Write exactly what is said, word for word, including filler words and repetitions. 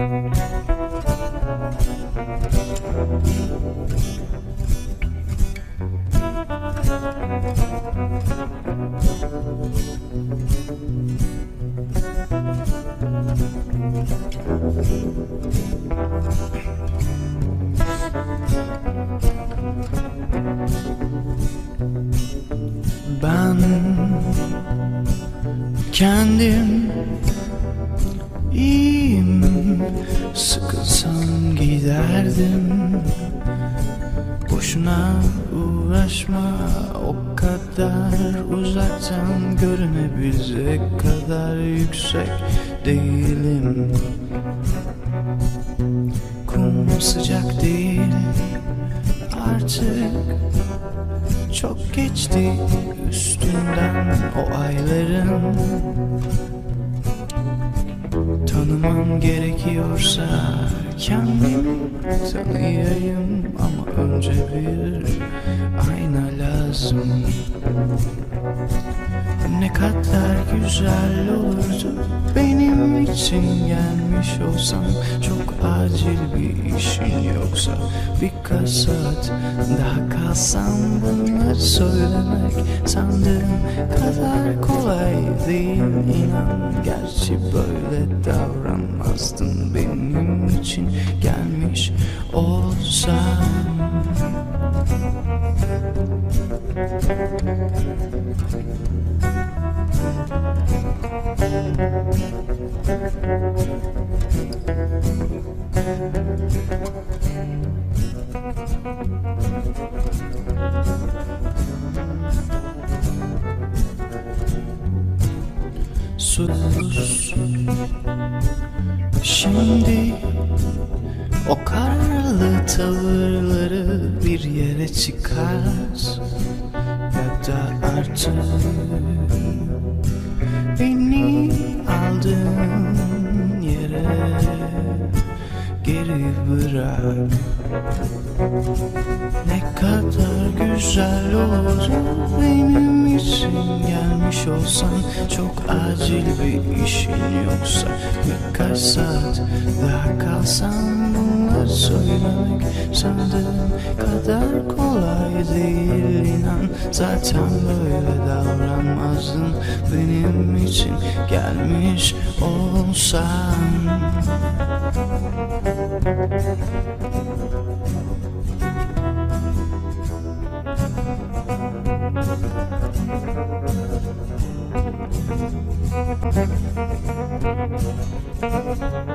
Ben kendim iyiyim, sıkılsam giderdim. Boşuna uğraşma, o kadar uzaktan görünebilecek kadar yüksek değilim. Kum sıcak değil artık, çok geçti üstünden o ayların. Tanımam gerekiyorsa kendimi tanıyayım, ama önce bir ayna lazım. Ne kadar güzel olurdu benim için gelmiş olsam. Çok acil bir işin yoksa birkaç saat daha kalsam. Bunları söylemek sandığım kadar kolay değil, inan. Gerçi böyle davranmazdın benim için gelmiş olsam. Sus, şimdi o kararlı tavırları bir yere çıkar, ya da artık beni aldığın yere geri bırak. Ne kadar güzel oldu benim için gelmiş olsan. Çok acil bir işin yoksa birkaç saat daha kalsam. Bunları söylemek sandığım kadar kolay değil, inan. Zaten böyle davranmazdın benim için gelmiş olsan. Thank you.